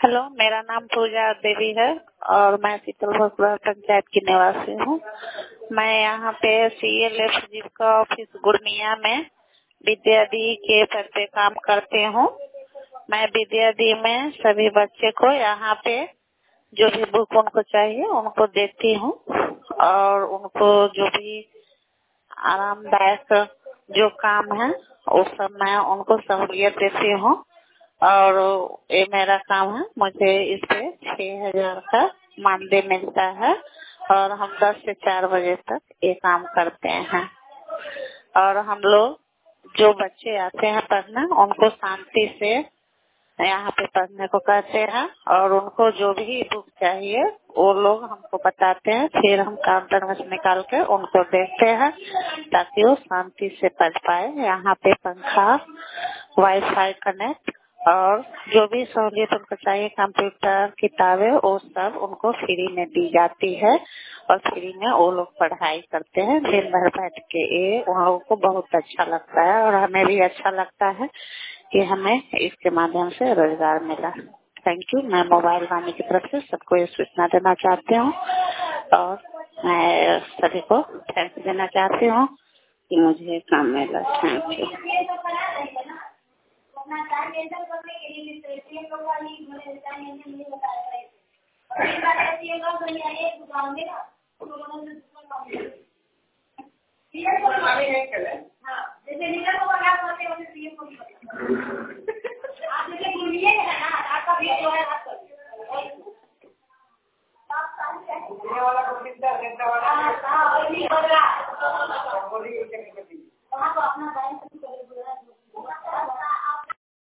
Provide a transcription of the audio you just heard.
Hello, मेरा नाम पूजा देवी है और मैं शीतलभोगपुरा पंचायत की निवासी हूँ। मैं यहाँ पे CLF जीविका ऑफिस गुरनिया में विद्यार्थी के पद पे काम करती हूँ। मैं विद्यार्थी में सभी बच्चे को यहाँ पे जो भी बुक उनको चाहिए उनको देती हूँ और उनको जो भी आरामदायक जो काम है उस सब मैं उनको सहूलियत देती हूँ और ये मेरा काम है। मुझे इस पे 6,000 का मानदेय मिलता है और हम 10 से 4 बजे तक ये काम करते हैं। और हम लोग जो बच्चे आते हैं पढ़ने उनको शांति से यहाँ पे पढ़ने को कहते हैं और उनको जो भी बुक चाहिए वो लोग हमको बताते हैं, फिर हम काउंटर में से निकाल के उनको देते हैं ताकि वो शांति से पढ़ पाए। यहाँ पे पंखा, वाईफाई कनेक्ट और जो भी सहूलियत उनको चाहिए, कंप्यूटर, किताबें, वो सब उनको फ्री में दी जाती है और फ्री में वो लोग पढ़ाई करते हैं दिन भर बैठ के। ये उन लोगों को बहुत अच्छा लगता है और हमें भी अच्छा लगता है कि हमें इसके माध्यम से रोजगार मिला। Thank you. मैं मोबाइल वाणी की तरफ से सबको ये सूचना देना चाहती हूँ और मैं सभी को थैंक्स देना चाहती हूँ कि मुझे काम मिला। Thank you.